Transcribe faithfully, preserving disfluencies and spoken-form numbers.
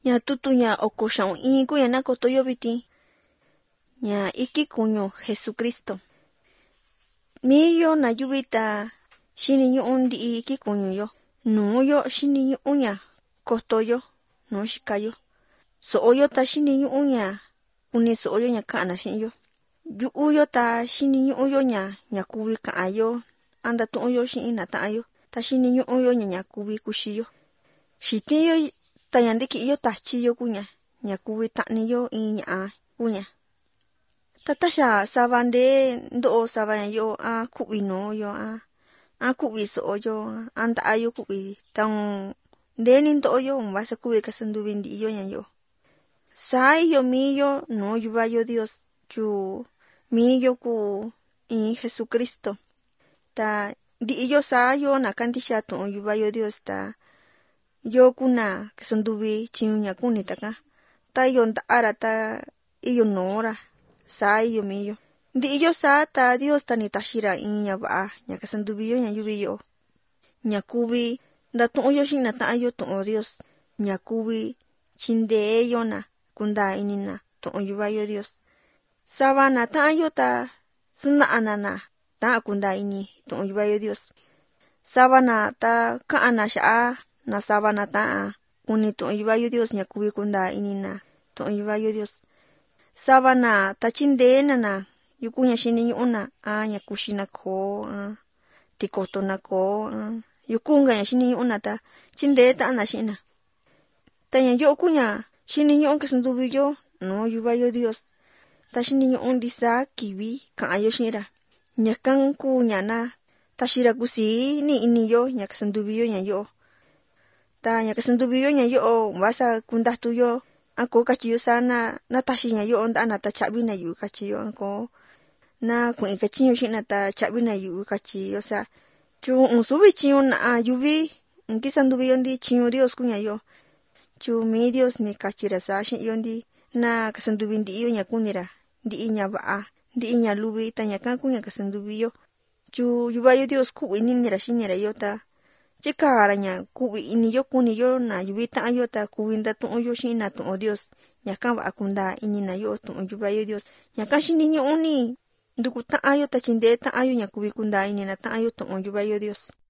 Ña tutu ña oko xaun in kuya na kotoyo viti. Ña iki kuñu Jesucristo. Miyo na yuvita xini ñu'un ndi iki kuñu yo. Nuu yo xini ñu'un ña kotoyo nuu xikayo. So'oyo ta xini ñu'un ña uni so'oyo ña ka'ana xi'in yo. Yu'u yo ta xini ñu'un yo ña ña kuvi ka'an yo anda tu'un yo xi'in na ta'an yo. Ta xini ñu'un yo ña ña kuvi kuxi yo. Xitin yo ta ña ndiki yo tachi yo kuña ña kuvi ta'ni yo in ña'a kuña. Ta taxa sava ndee ndo'o sava ña yo a ku'vi nuu yo a a ku'vi so'o yo a nda'a yo ku'vi taun ndee ni ndo'o yo vasa kuvi kasanduvi ndi yo ña yo. Saa iyo mii yo nuu yuva yo Dios yu mii yo ku in Jesucristo. Ta ndi'i yo saa yo na kandixa tu'un yuva yo Dios ta yo kuna kasanduvi chiñu ña kuni taka. Ta iyo nda'ara ta iyo nuura. Saa iyo mii yo. Ndi'i yo saa ta Dios ta ni taxira in ña va'a ña kasanduvi yo ña yuvi yo. Ña kuvi ndatu'un yo xi'in na ta'an yo tu'un Dios. Ña kuvi chindee yo na kundaa ini na tu'un yuva yo Dios. Sava na ta'an yo ta sina'a na na ta'an kundaa ini tu'un yuva yo Dios. Sava na ta ka'an na xa'a na sava na ta'an kuni tu'un yuva yo Dios ña kuvi kundaa ini na tu'un yuva yo Dios. Sava na ta chindee na na yuku ña xini ñu'un na a ña kuxi na koo a tikoto na koo a yuku nga ña xini ñu'un na ta chindee ta'an na xi'in na. Ta ña yo kuña xini ñu'un kasanduvi yo nuu yuva yo Dios. Ta xini ñu'un ndisaa kivi ka'an yo xi'in ra. Ñakan kuu ña na taxira kusii ni ini yo ña kasanduvi yo ña yo. Ta ña kasanduvi yo ña yo vasa kundatu yo a ko kachi yo saa na na taxi ña yo nda'a na ta cha'vi na yu'u kachi yo a ko na ku'in kachiñu xi'in na ta cha'vi na yu'u kachi yo saa. Chu un suvi chiñu na'a yuvi nkisanduvi yo ndi chiñu Dios kuña yo. Chu mii Dios ni kachira saa xi'in yo ndi na kasanduvi ndi'i yo ña kunira. Ndi'i ña va'a, ndi'i ña luvi ta ñakan kuña kasanduvi yo. Chu yuva yo Dios ku'vi ninira xinira yo ta chikara ña ku'vi ini yo kuni yo na yuvi ta'an yo ta kuvi ndatu'un yo xi'in na tu'un Dios. Ñakan va'a kundaa ini na yo tu'un yuva yo Dios. Ñakan xini ñu'un ni nduku ta'an yo ta chindee ta'an yo ña kuvi kundaa ini na ta'an yo tu'un yuva yo Dios.